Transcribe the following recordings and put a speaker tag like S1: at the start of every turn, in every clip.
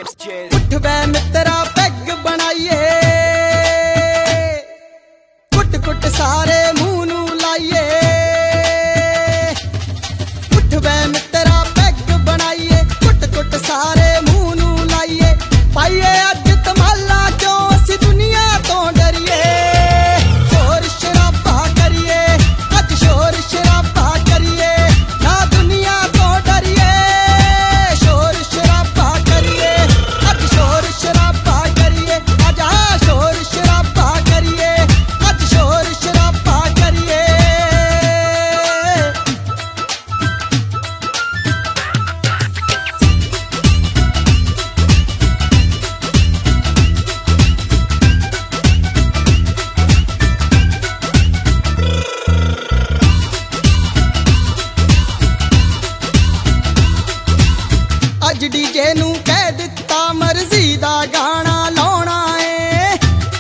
S1: उठ बै मित्रा पैग बनाइए कुट कुट सारे मुंह नू लाइए। उठ बै मित्रा पैग बनाइए कुट कुट सारे मुंह नू लाइए। पाइए अज धमाला क्यों असी दुनिया तो डरिए। शोर शराबा करिए अज शोर शराबा करिए ना दुनिया तो डरिए। शोर शराबा करिए अज शोर शराबा करिए आजा शोर शराबा करिए अज शोर शराबा करिए। अज डीजे नू कह दिता मर्जी दा गाना लाउणा है।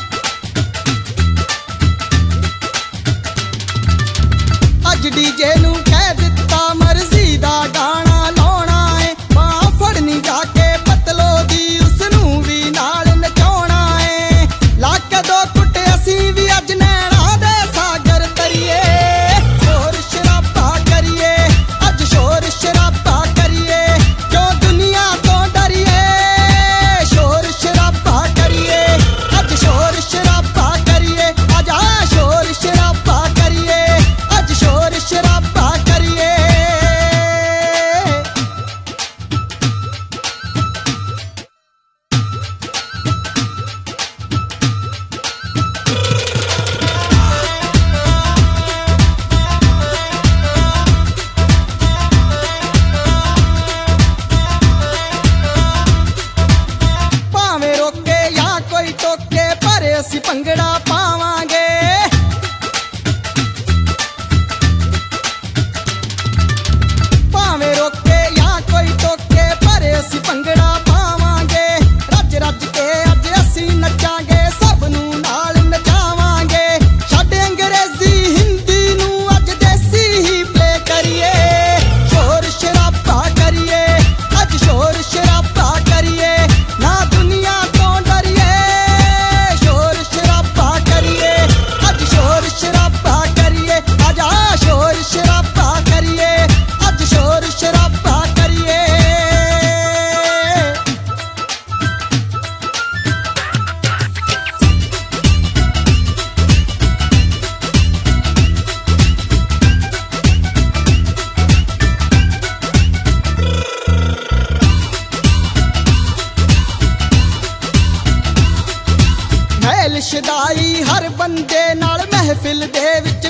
S1: अज डीजे नू कह दिता मर्जी दा गाना लाउणा है। बांह फड़नी जाके पतलो दी उसनू भी नाल नचाउणा है। लाके दो कुट असी भी अज नैना दे सागर तरिए। शोर शराबा करिए अज शोर शराबा करिए क्यों दुनिया तो डरिए। शोर शराबा करिए अज शोर शराबा करिए आजा शोर शराबा करिए अज शोर शराबा करिए। भावें रोके या कोई टोके पर असी भंगड़ा पावांगे। भावें रोके या कोई टोके पर असी भंगड़ा पावांगे। रज रज के अज असी नचांगे सब नू नाल नचावांगे। छड्ड अंग्रेजी हिंदी नू अज देसी ही प्ले करिए। शोर शराबा करिए अज शोर शराबा करिए ना दुनिया तो डरिए। शोर शराबा करिए अज शोर शराबा करिए आजा शोर शराबा करिए अज शोर शराबा करिए। महल शदाई हर बंदे नाल महफिल दे विच